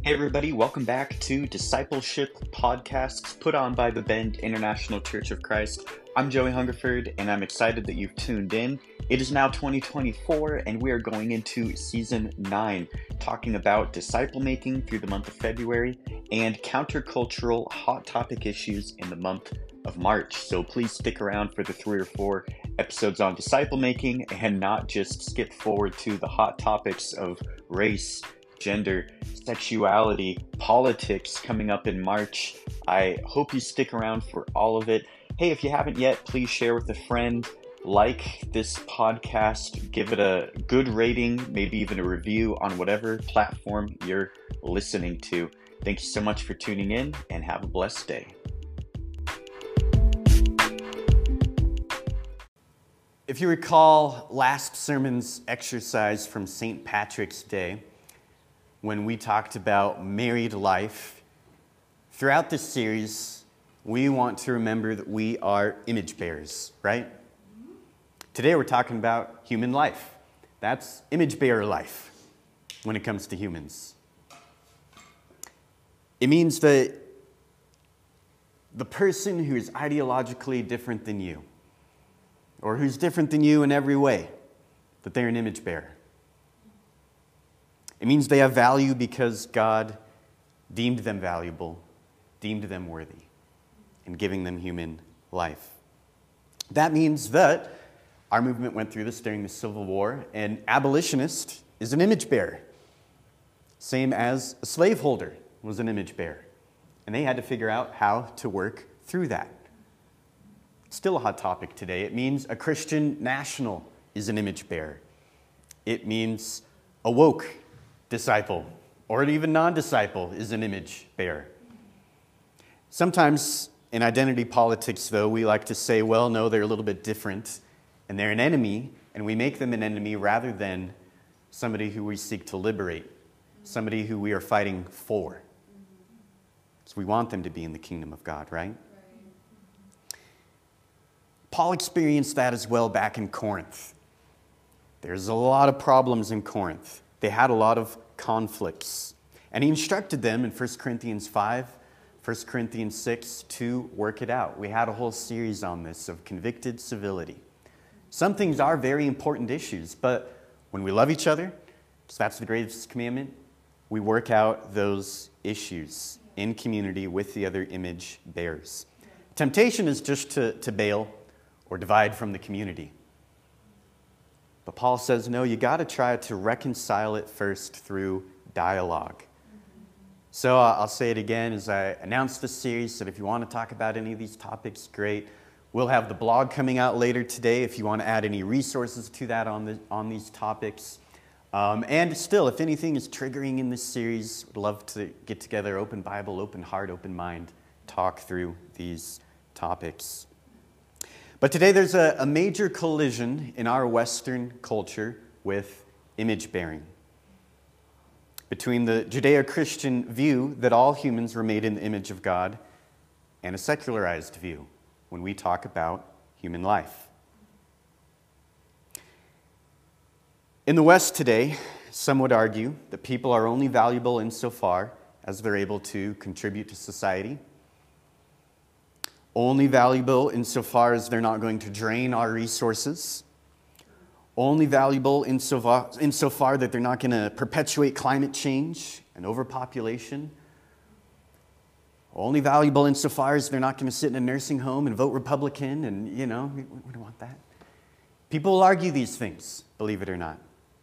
Hey everybody, welcome back to Discipleship Podcasts put on by the Bend International Church of Christ. I'm Joey Hungerford and I'm excited that you've tuned in. It is now 2024 and we are going into Season 9, talking about disciple making through the month of February and countercultural hot topic issues in the month of March. So please stick around for the 3 or 4 episodes on disciple making and not just skip forward to the hot topics of race, gender, sexuality, politics coming up in March. I hope you stick around for all of it. Hey, if you haven't yet, please share with a friend, like this podcast, give it a good rating, maybe even a review on whatever platform you're listening to. Thank you so much for tuning in and have a blessed day. If you recall last sermon's exercise from St. Patrick's Day, when we talked about married life, throughout this series, we want to remember that we are image bearers, right? Today we're talking about human life. That's image bearer life when it comes to humans. It means that the person who is ideologically different than you, or who's different than you in every way, that they're an image bearer. It means they have value because God deemed them valuable, deemed them worthy, in giving them human life. That means that our movement went through this during the Civil War. An abolitionist is an image bearer, same as a slaveholder was an image bearer. And they had to figure out how to work through that. Still a hot topic today. It means a Christian national is an image bearer. It means a woke disciple, or even non-disciple, is an image bearer. Sometimes in identity politics, though, we like to say, well, no, they're a little bit different, and they're an enemy, and we make them an enemy rather than somebody who we seek to liberate, somebody who we are fighting for. So we want them to be in the kingdom of God, right? Paul experienced that as well back in Corinth. There's a lot of problems in Corinth. They had a lot of conflicts. And he instructed them in 1 Corinthians 5, 1 Corinthians 6 to work it out. We had a whole series on this of convicted civility. Some things are very important issues, but when we love each other, because that's the greatest commandment, we work out those issues in community with the other image bearers. Temptation is just to bail or divide from the community. But Paul says, no, you got to try to reconcile it first through dialogue. So I'll say it again as I announce this series, that if you want to talk about any of these topics, great. We'll have the blog coming out later today if you want to add any resources to that on these topics. And still, if anything is triggering in this series, would love to get together, open Bible, open heart, open mind, talk through these topics. But today there's a major collision in our Western culture with image bearing. Between the Judeo-Christian view that all humans were made in the image of God and a secularized view when we talk about human life. In the West today, some would argue that people are only valuable insofar as they're able to contribute to society, only valuable insofar as they're not going to drain our resources, only valuable insofar that they're not going to perpetuate climate change and overpopulation, only valuable insofar as they're not going to sit in a nursing home and vote Republican, and, we don't want that. People will argue these things, believe it or not.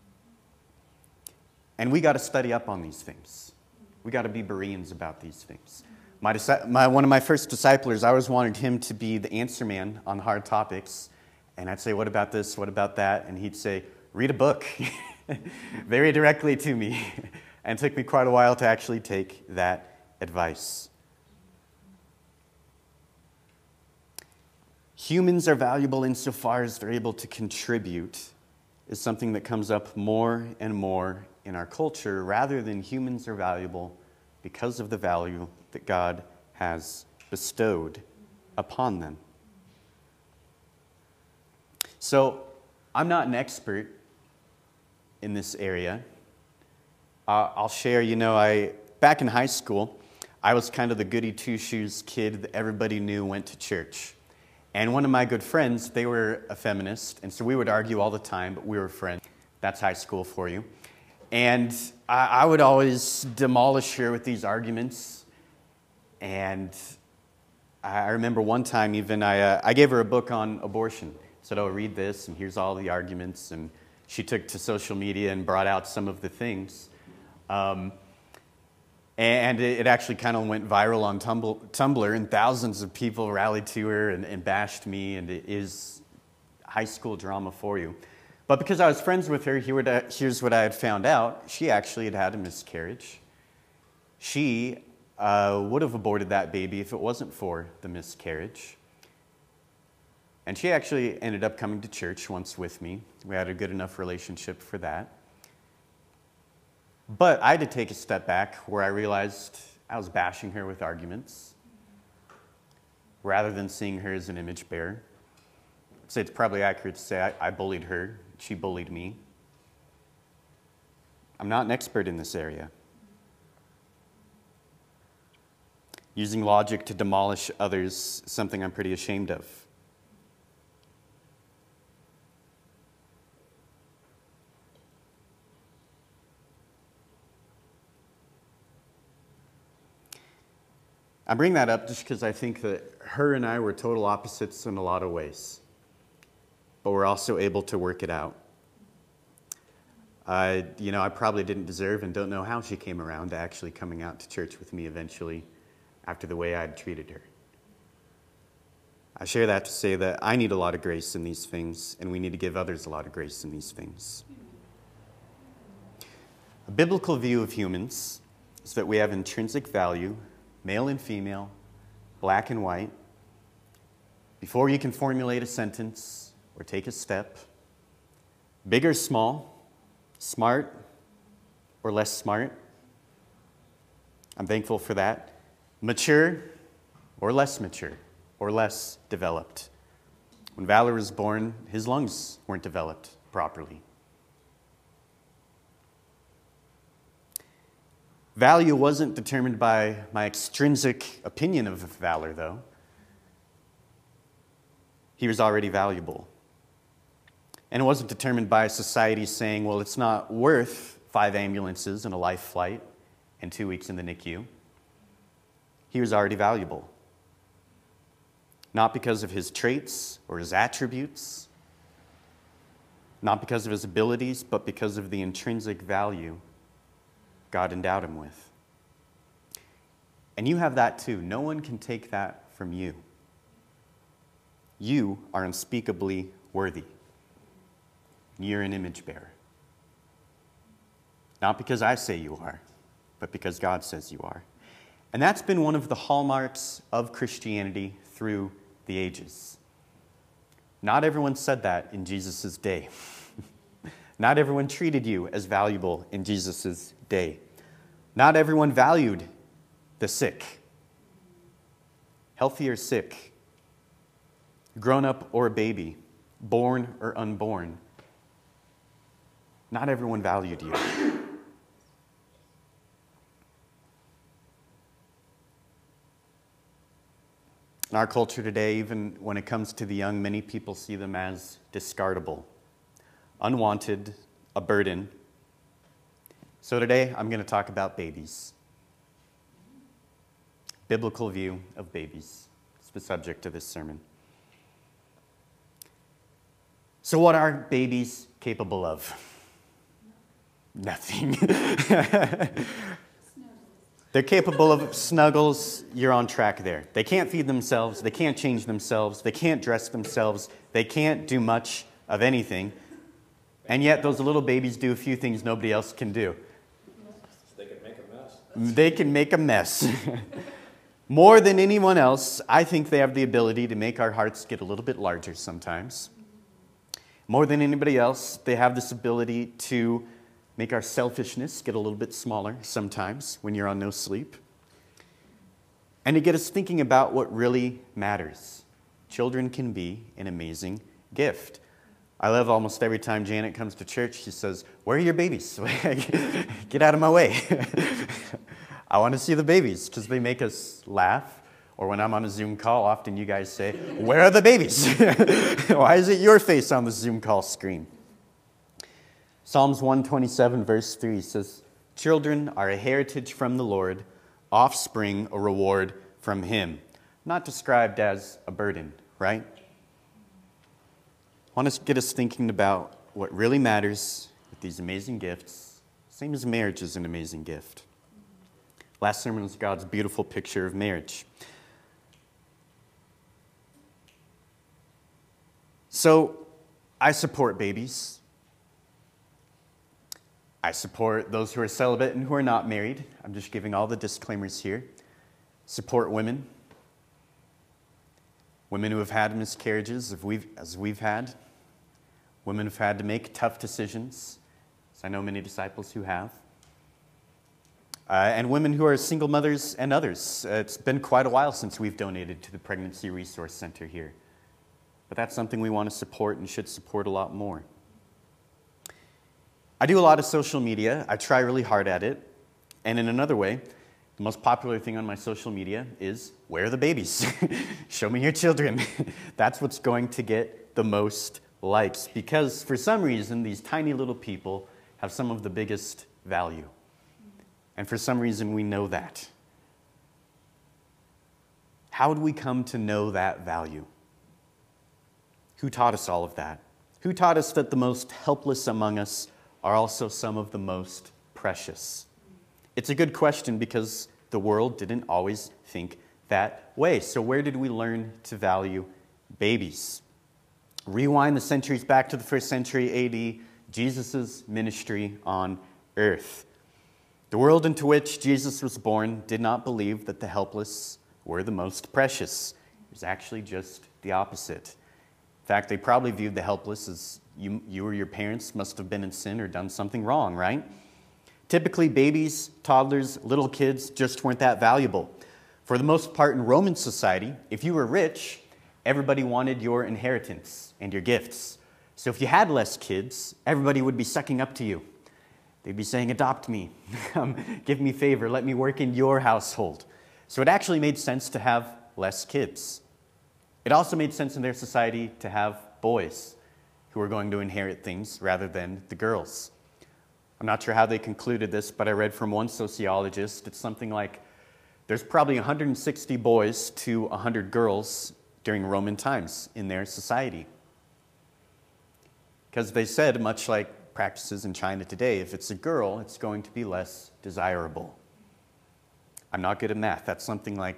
And we got to study up on these things. We got to be Bereans about these things. One of my first disciplers, I always wanted him to be the answer man on hard topics. And I'd say, what about this? What about that? And he'd say, read a book, very directly to me. And it took me quite a while to actually take that advice. Humans are valuable insofar as they're able to contribute is something that comes up more and more in our culture, rather than humans are valuable because of the value that God has bestowed upon them. So, I'm not an expert in this area. I'll share, back in high school, I was kind of the goody two-shoes kid that everybody knew went to church. And one of my good friends, they were a feminist, and so we would argue all the time, but we were friends. That's high school for you. And I would always demolish her with these arguments. And I remember one time even, I gave her a book on abortion. I said, oh, read this, and here's all the arguments. And she took to social media and brought out some of the things. And it actually kind of went viral on Tumblr, and thousands of people rallied to her and bashed me, and it is high school drama for you. But because I was friends with her, here's what I had found out. She actually had had a miscarriage. She would have aborted that baby if it wasn't for the miscarriage. And she actually ended up coming to church once with me. We had a good enough relationship for that. But I had to take a step back where I realized I was bashing her with arguments rather than seeing her as an image bearer. I'd say it's probably accurate to say I bullied her, she bullied me. I'm not an expert in this area. Using logic to demolish others is something I'm pretty ashamed of. I bring that up just because I think that her and I were total opposites in a lot of ways, but we're also able to work it out. I probably didn't deserve and don't know how she came around to actually coming out to church with me eventually after the way I had treated her. I share that to say that I need a lot of grace in these things, and we need to give others a lot of grace in these things. A biblical view of humans is that we have intrinsic value, male and female, black and white. Before you can formulate a sentence or take a step, big or small, smart or less smart. I'm thankful for that. Mature or less mature or less developed. When Valor was born, his lungs weren't developed properly. Value wasn't determined by my extrinsic opinion of Valor, though. He was already valuable. And it wasn't determined by society saying, well, it's not worth 5 ambulances and a life flight and 2 weeks in the NICU. He was already valuable. Not because of his traits or his attributes, not because of his abilities, but because of the intrinsic value God endowed him with. And you have that too. No one can take that from you. You are unspeakably worthy. You're an image bearer. Not because I say you are, but because God says you are. And that's been one of the hallmarks of Christianity through the ages. Not everyone said that in Jesus' day. Not everyone treated you as valuable in Jesus' day. Not everyone valued the sick, healthy or sick, grown up or a baby, born or unborn. Not everyone valued you. In our culture today, even when it comes to the young, many people see them as discardable, unwanted, a burden. So today, I'm going to talk about babies. Biblical view of babies. It's the subject of this sermon. So what are babies capable of? Nothing. They're capable of snuggles. You're on track there. They can't feed themselves. They can't change themselves. They can't dress themselves. They can't do much of anything. And yet those little babies do a few things nobody else can do. They can make a mess. They can make a mess. More than anyone else, I think they have the ability to make our hearts get a little bit larger sometimes. More than anybody else, they have this ability to make our selfishness get a little bit smaller sometimes when you're on no sleep. And to get us thinking about what really matters. Children can be an amazing gift. I love almost every time Janet comes to church, she says, "Where are your babies? Get out of my way." I want to see the babies because they make us laugh. Or when I'm on a Zoom call, often you guys say, "Where are the babies?" Why is it your face on the Zoom call screen? Psalms 127, verse 3 says, "Children are a heritage from the Lord, offspring a reward from him." Not described as a burden, right? I want to get us thinking about what really matters with these amazing gifts. Same as marriage is an amazing gift. Last sermon was God's beautiful picture of marriage. So, I support babies. I support those who are celibate and who are not married. I'm just giving all the disclaimers here. Support women. Women who have had miscarriages, as we've had. Women who've had to make tough decisions, as I know many disciples who have. And women who are single mothers and others. It's been quite a while since we've donated to the Pregnancy Resource Center here. But that's something we want to support and should support a lot more. I do a lot of social media. I try really hard at it. And in another way, the most popular thing on my social media is, "Where are the babies?" Show me your children. That's what's going to get the most likes. Because for some reason, these tiny little people have some of the biggest value. And for some reason, we know that. How do we come to know that value? Who taught us all of that? Who taught us that the most helpless among us are also some of the most precious? It's a good question because the world didn't always think that way. So where did we learn to value babies? Rewind the centuries back to the 1st century AD, Jesus' ministry on earth. The world into which Jesus was born did not believe that the helpless were the most precious. It was actually just the opposite. In fact, they probably viewed the helpless as you or your parents must have been in sin or done something wrong, right? Typically, babies, toddlers, little kids just weren't that valuable. For the most part in Roman society, if you were rich, everybody wanted your inheritance and your gifts. So if you had less kids, everybody would be sucking up to you. They'd be saying, "Adopt me, give me favor, let me work in your household." So it actually made sense to have less kids. It also made sense in their society to have boys who were going to inherit things rather than the girls. I'm not sure how they concluded this, but I read from one sociologist, it's something like there's probably 160 boys to 100 girls during Roman times in their society. Because they said, much like practices in China today, if it's a girl, it's going to be less desirable. I'm not good at math. That's something like,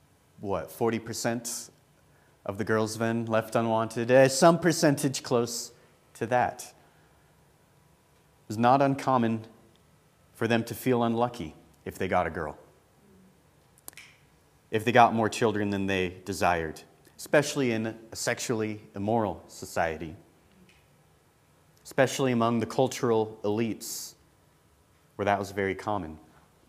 40% of the girls then left unwanted? Some percentage close to that. It was not uncommon for them to feel unlucky if they got a girl, if they got more children than they desired, especially in a sexually immoral society, especially among the cultural elites where that was very common.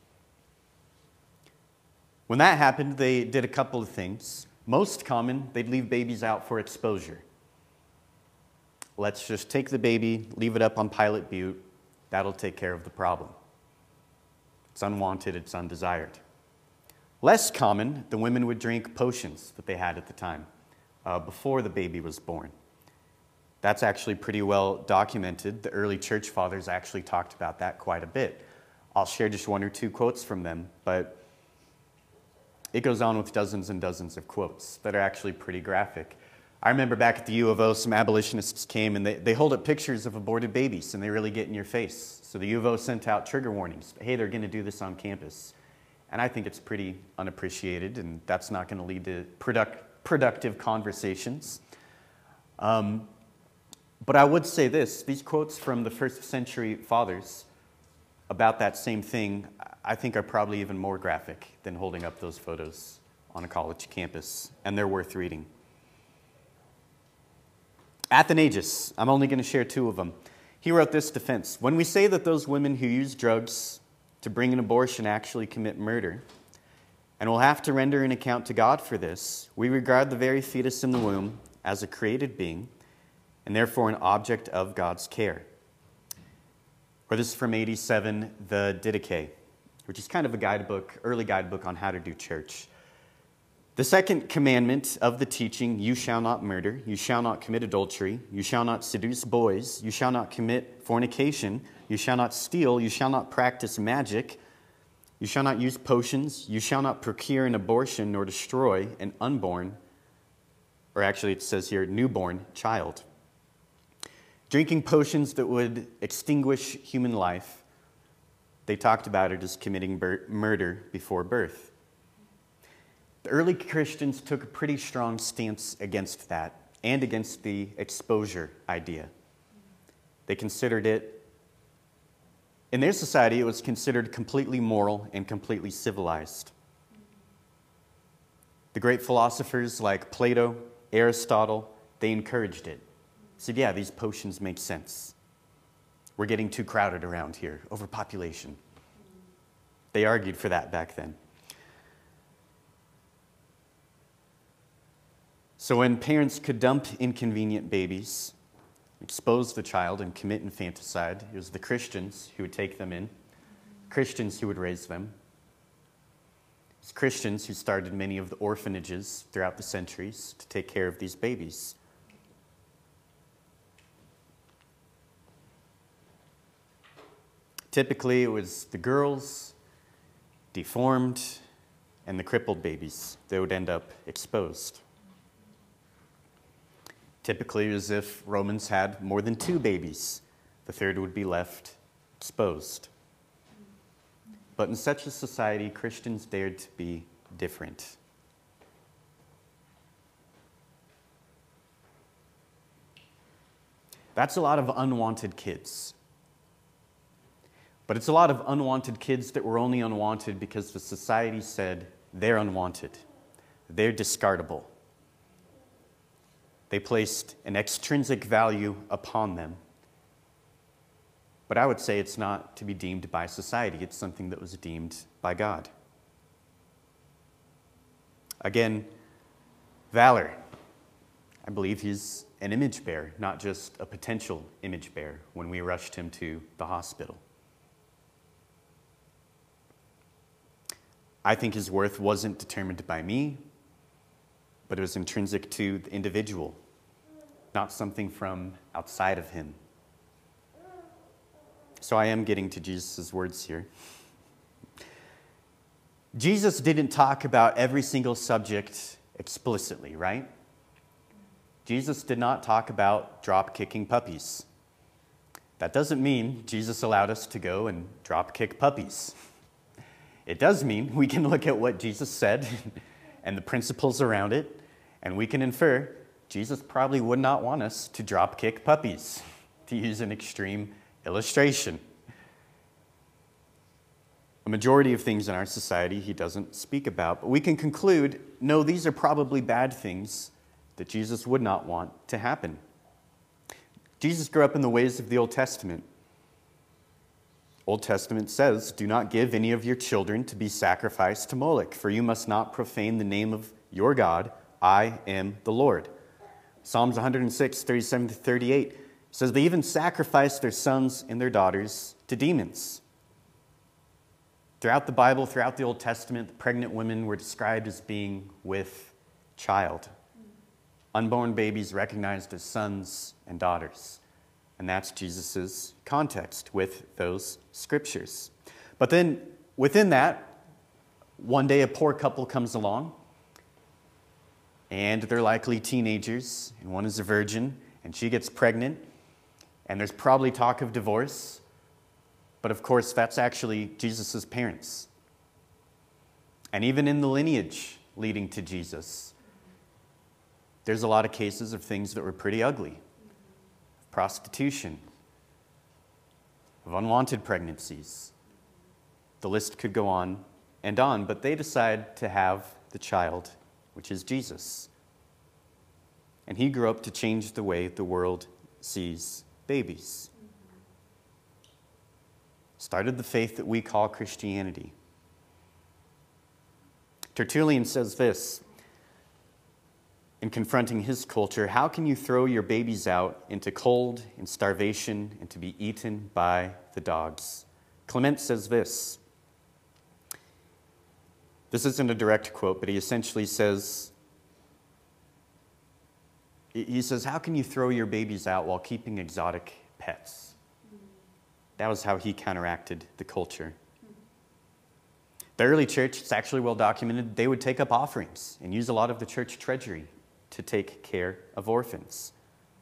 When that happened, they did a couple of things. Most common, they'd leave babies out for exposure. Let's just take the baby, leave it up on Pilot Butte. That'll take care of the problem. It's unwanted, it's undesired. Less common, the women would drink potions that they had at the time before the baby was born. That's actually pretty well documented. The early church fathers actually talked about that quite a bit. I'll share just one or two quotes from them, but it goes on with dozens and dozens of quotes that are actually pretty graphic. I remember back at the U of O, some abolitionists came and they hold up pictures of aborted babies and they really get in your face. So the U of O sent out trigger warnings. Hey, they're going to do this on campus. And I think it's pretty unappreciated, and that's not going to lead to productive conversations. But I would say this, these quotes from the 1st century fathers about that same thing, I think are probably even more graphic than holding up those photos on a college campus, and they're worth reading. Athanasius, I'm only going to share two of them. He wrote this defense: when we say that those women who use drugs to bring an abortion actually commit murder, and will have to render an account to God for this, we regard the very fetus in the womb as a created being, and therefore an object of God's care. Or this is from 87, the Didache, which is kind of a guidebook, early guidebook on how to do church. The second commandment of the teaching, you shall not murder, you shall not commit adultery, you shall not seduce boys, you shall not commit fornication, you shall not steal, you shall not practice magic, you shall not use potions, you shall not procure an abortion nor destroy an unborn, or actually it says here, newborn child. Drinking potions that would extinguish human life, they talked about it as committing murder before birth. The early Christians took a pretty strong stance against that and against the exposure idea. They considered it, in their society, it was considered completely moral and completely civilized. The great philosophers like Plato, Aristotle, they encouraged it. Said, yeah, these potions make sense. We're getting too crowded around here, overpopulation. They argued for that back then. So when parents could dump inconvenient babies, expose the child, and commit infanticide, it was the Christians who would take them in, Christians who would raise them. It's Christians who started many of the orphanages throughout the centuries to take care of these babies. Typically, it was the girls, deformed, and the crippled babies that would end up exposed. Typically, as if Romans had more than 2 babies, the third would be left exposed. But in such a society, Christians dared to be different. That's a lot of unwanted kids. But it's a lot of unwanted kids that were only unwanted because the society said they're unwanted, they're discardable. They placed an extrinsic value upon them. But I would say it's not to be deemed by society. It's something that was deemed by God. Again, Valor. I believe he's an image bearer, not just a potential image bearer when we rushed him to the hospital. I think his worth wasn't determined by me, but it was intrinsic to the individual, not something from outside of him. So I am getting to Jesus' words here. Jesus didn't talk about every single subject explicitly, right? Jesus did not talk about drop-kicking puppies. That doesn't mean Jesus allowed us to go and drop-kick puppies. It does mean we can look at what Jesus said and the principles around it, and we can infer Jesus probably would not want us to drop-kick puppies, to use an extreme illustration. A majority of things in our society he doesn't speak about, but we can conclude, no, these are probably bad things that Jesus would not want to happen. Jesus grew up in the ways of the Old Testament. Old Testament says, do not give any of your children to be sacrificed to Moloch, for you must not profane the name of your God. I am the Lord. Psalms 106, 37 to 38 says they even sacrificed their sons and their daughters to demons. Throughout the Bible, throughout the Old Testament, the pregnant women were described as being with child. Unborn babies recognized as sons and daughters. And that's Jesus' context with those scriptures. But then within that, one day a poor couple comes along, and they're likely teenagers, and one is a virgin, and she gets pregnant, and there's probably talk of divorce, but of course that's actually Jesus' parents. And even in the lineage leading to Jesus, there's a lot of cases of things that were pretty ugly. Prostitution, of unwanted pregnancies. The list could go on and on, but they decide to have the child, which is Jesus. And he grew up to change the way the world sees babies. Started the faith that we call Christianity. Tertullian says this, in confronting his culture, how can you throw your babies out into cold and starvation and to be eaten by the dogs? Clement says this, This isn't a direct quote, but he essentially says, how can you throw your babies out while keeping exotic pets? That was how he counteracted the culture. The early church, it's actually well documented, they would take up offerings and use a lot of the church treasury to take care of orphans.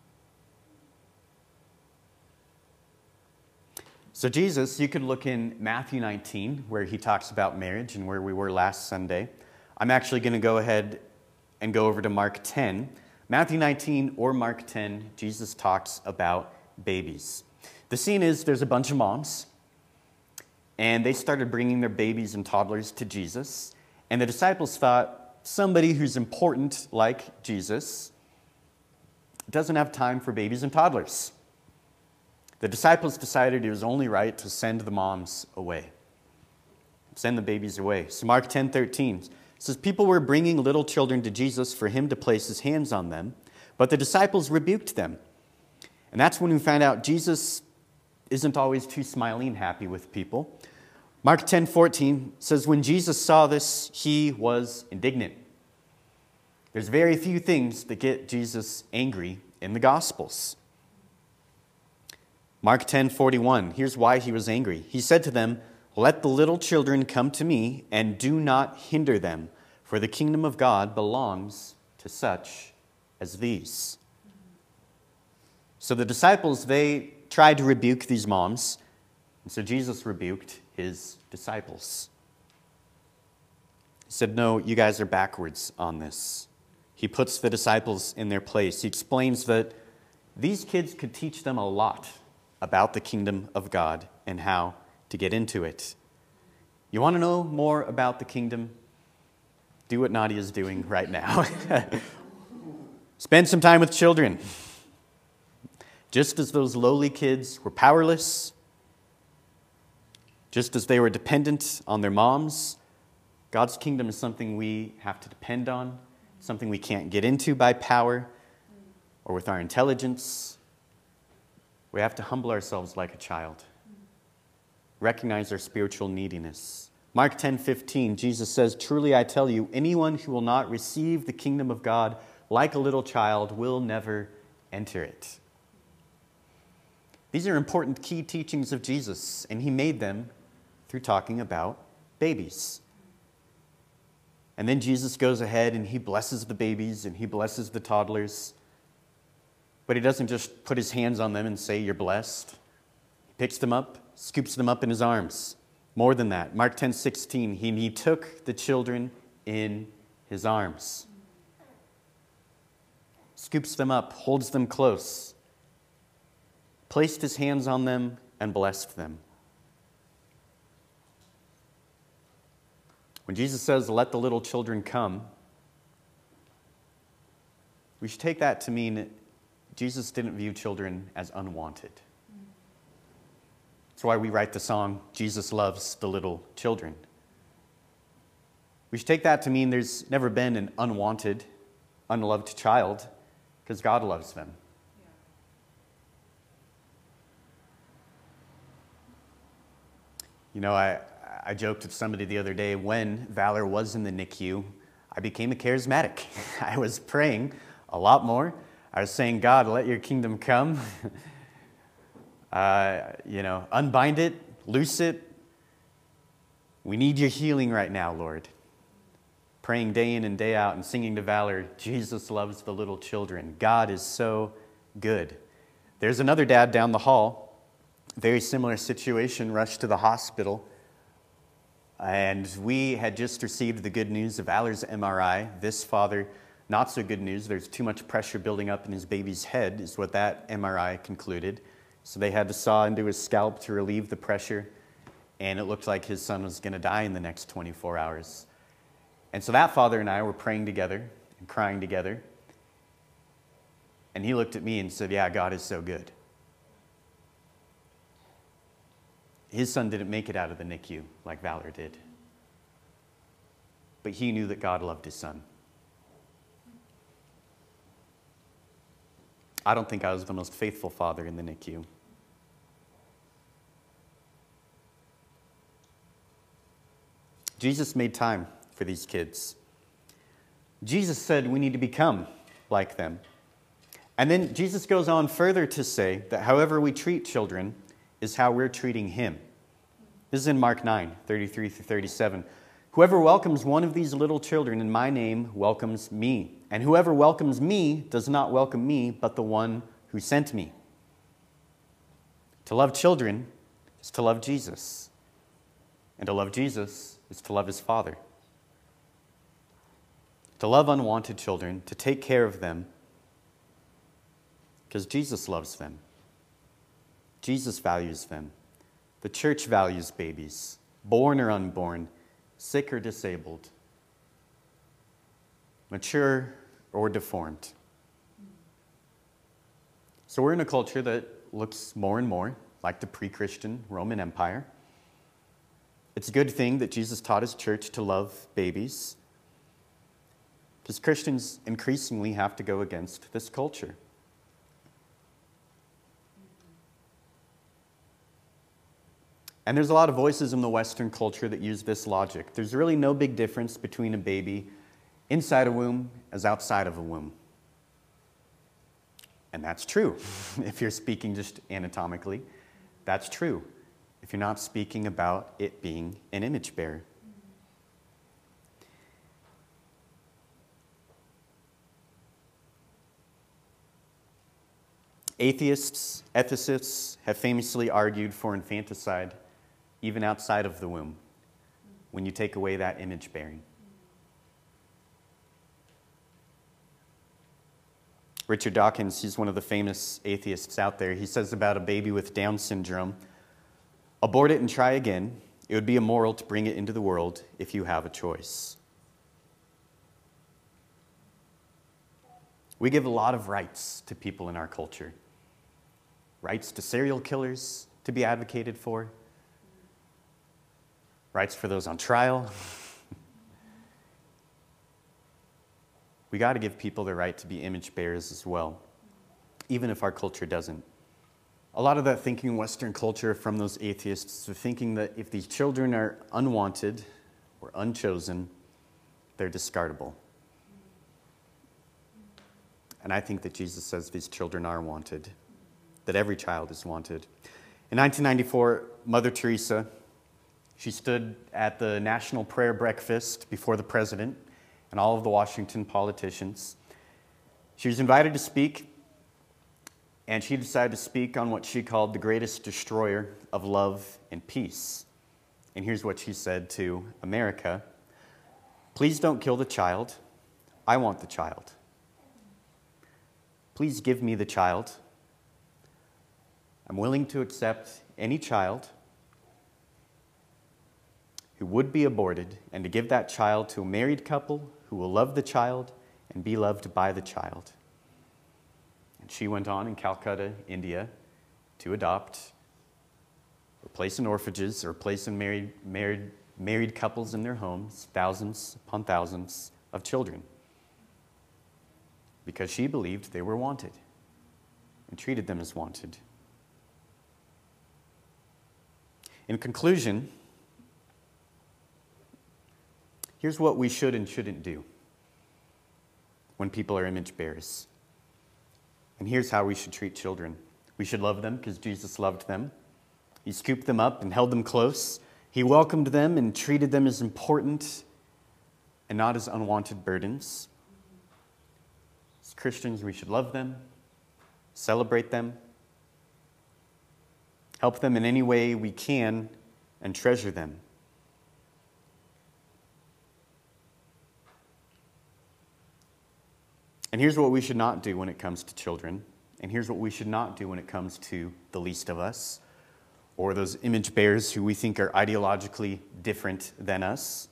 So Jesus, you could look in Matthew 19, where he talks about marriage and where we were last Sunday. I'm actually going to go ahead and go over to Mark 10. Matthew 19 or Mark 10, Jesus talks about babies. The scene is there's a bunch of moms, and they started bringing their babies and toddlers to Jesus. And the disciples thought, somebody who's important like Jesus doesn't have time for babies and toddlers. The disciples decided it was only right to send the moms away. Send the babies away. So Mark 10:13 says, people were bringing little children to Jesus for him to place his hands on them, but the disciples rebuked them. And that's when we found out Jesus isn't always too smiling and happy with people. Mark 10:14 says, when Jesus saw this, he was indignant. There's very few things that get Jesus angry in the Gospels. Mark 10:41, here's why he was angry. He said to them, let the little children come to me, and do not hinder them, for the kingdom of God belongs to such as these. So the disciples, they tried to rebuke these moms, and so Jesus rebuked his disciples. He said, no, you guys are backwards on this. He puts the disciples in their place. He explains that these kids could teach them a lot about the kingdom of God and how to get into it. You want to know more about the kingdom? Do what Nadia is doing right now. Spend some time with children. Just as those lowly kids were powerless, just as they were dependent on their moms, God's kingdom is something we have to depend on, something we can't get into by power or with our intelligence. We have to humble ourselves like a child. Recognize our spiritual neediness. Mark 10:15, Jesus says, truly I tell you, anyone who will not receive the kingdom of God like a little child will never enter it. These are important key teachings of Jesus, and he made them through talking about babies. And then Jesus goes ahead and he blesses the babies and he blesses the toddlers. But he doesn't just put his hands on them and say, you're blessed. He picks them up, scoops them up in his arms. More than that, Mark 10:16, he took the children in his arms. Scoops them up, holds them close, placed his hands on them and blessed them. When Jesus says, let the little children come, we should take that to mean Jesus didn't view children as unwanted. That's why we write the song, Jesus Loves the Little Children. We should take that to mean there's never been an unwanted, unloved child, because God loves them. You know, I joked with somebody the other day, when Valor was in the NICU, I became a charismatic. I was praying a lot more. I was saying, God, let your kingdom come. Unbind it, loose it. We need your healing right now, Lord. Praying day in and day out and singing to Valor, Jesus loves the little children. God is so good. There's another dad down the hall, very similar situation, rushed to the hospital. And we had just received the good news of Valor's MRI. This father, not so good news. There's too much pressure building up in his baby's head, is what that MRI concluded. So they had to saw into his scalp to relieve the pressure, and it looked like his son was going to die in the next 24 hours. And so that father and I were praying together and crying together. And he looked at me and said, yeah, God is so good. His son didn't make it out of the NICU like Valor did. But he knew that God loved his son. I don't think I was the most faithful father in the NICU. Jesus made time for these kids. Jesus said we need to become like them. And then Jesus goes on further to say that however we treat children is how we're treating him. This is in Mark 9, 33 through 37. Whoever welcomes one of these little children in my name welcomes me. And whoever welcomes me does not welcome me, but the one who sent me. To love children is to love Jesus. And to love Jesus is to love his Father. To love unwanted children, to take care of them, because Jesus loves them. Jesus values them. The church values babies, born or unborn, sick or disabled, mature or deformed. So we're in a culture that looks more and more like the pre-Christian Roman Empire. It's a good thing that Jesus taught his church to love babies, because Christians increasingly have to go against this culture. And there's a lot of voices in the Western culture that use this logic. There's really no big difference between a baby inside a womb as outside of a womb. And that's true. If you're speaking just anatomically, that's true. If you're not speaking about it being an image bearer. Atheists, ethicists have famously argued for infanticide even outside of the womb when you take away that image bearing. Richard Dawkins, he's one of the famous atheists out there. He says about a baby with Down syndrome, abort it and try again. It would be immoral to bring it into the world if you have a choice. We give a lot of rights to people in our culture. Rights to serial killers to be advocated for. Rights for those on trial. We got to give people the right to be image bearers as well, even if our culture doesn't. A lot of that thinking in Western culture from those atheists are thinking that if these children are unwanted or unchosen, they're discardable. And I think that Jesus says these children are wanted, that every child is wanted. In 1994, Mother Teresa, she stood at the National Prayer Breakfast before the president and all of the Washington politicians. She was invited to speak, and she decided to speak on what she called the greatest destroyer of love and peace. And here's what she said to America: "Please don't kill the child. I want the child. Please give me the child. I'm willing to accept any child who would be aborted and to give that child to a married couple who will love the child and be loved by the child." And she went on in Calcutta, India, to adopt or place in orphanages or place in married couples in their homes, thousands upon thousands of children, because she believed they were wanted and treated them as wanted. In conclusion, here's what we should and shouldn't do when people are image bearers. And here's how we should treat children. We should love them because Jesus loved them. He scooped them up and held them close. He welcomed them and treated them as important and not as unwanted burdens. As Christians, we should love them, celebrate them, help them in any way we can, and treasure them. And here's what we should not do when it comes to children. And here's what we should not do when it comes to the least of us, or those image bearers who we think are ideologically different than us.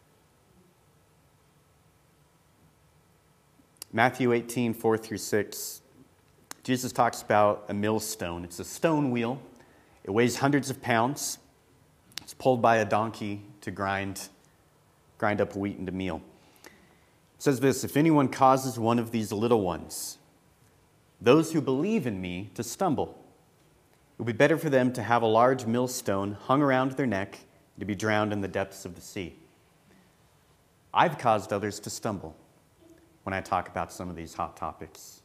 Matthew 18, 4 through 6, Jesus talks about a millstone. It's a stone wheel. It weighs hundreds of pounds. It's pulled by a donkey to grind up wheat into meal. It says this: "If anyone causes one of these little ones, those who believe in me, to stumble, it would be better for them to have a large millstone hung around their neck and to be drowned in the depths of the sea." I've caused others to stumble when I talk about some of these hot topics.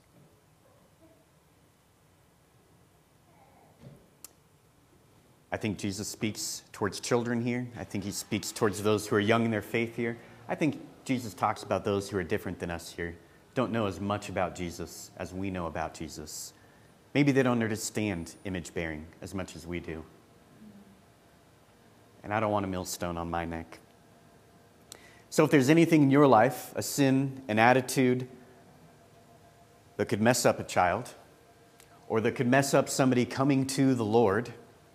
I think Jesus speaks towards children here. I think he speaks towards those who are young in their faith here. I think Jesus talks about those who are different than us here, don't know as much about Jesus as we know about Jesus. Maybe they don't understand image bearing as much as we do. And I don't want a millstone on my neck. So if there's anything in your life, a sin, an attitude that could mess up a child, or that could mess up somebody coming to the Lord,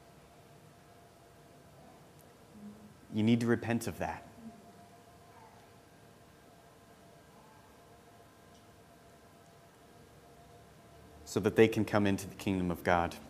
you need to repent of that. So that they can come into the kingdom of God.